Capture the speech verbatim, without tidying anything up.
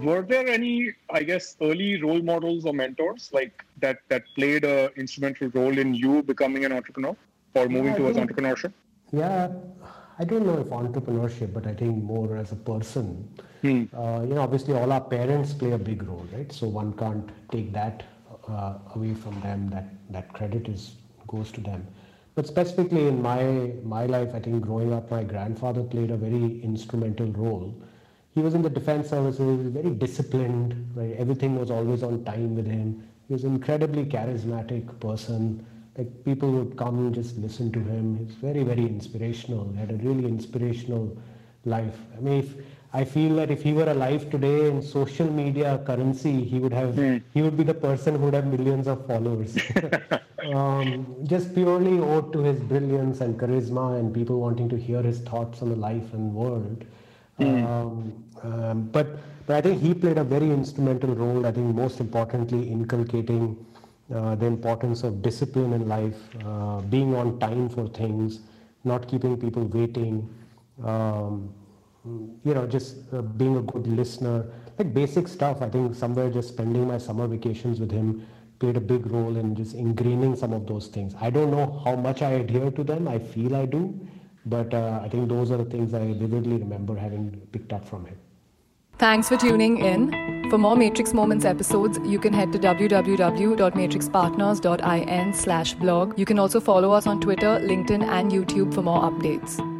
were there any, I guess, early role models or mentors like that that played a instrumental role in you becoming an entrepreneur or moving yeah, towards think, entrepreneurship? Yeah, I don't know if entrepreneurship, but I think more as a person. Hmm. Uh, you know, obviously all our parents play a big role, right? So one can't take that uh, away from them. That that credit is goes to them. But specifically in my my life, I think growing up, my grandfather played a very instrumental role. He was in the defense services, he was very disciplined, right? Everything was always on time with him. He was an incredibly charismatic person. Like people would come and just listen to him. He's very, very inspirational. He had a really inspirational life. I mean, if, I feel that if he were alive today in social media currency, he would have Hmm. he would be the person who would have millions of followers. um, just purely owed to his brilliance and charisma and people wanting to hear his thoughts on the life and world. Hmm. Um, um, but but I think he played a very instrumental role. I think most importantly inculcating uh, the importance of discipline in life, uh, being on time for things, not keeping people waiting. Um, you know, just uh, being a good listener, like basic stuff. I think somewhere just spending my summer vacations with him played a big role in just ingraining some of those things. I don't know how much I adhere to them. I feel I do, but uh, I think those are the things I vividly remember having picked up from him. Thanks for tuning in. For more Matrix Moments episodes, you can head to w w w dot matrix partners dot in slash blog. You can also follow us on Twitter, LinkedIn, and YouTube for more updates.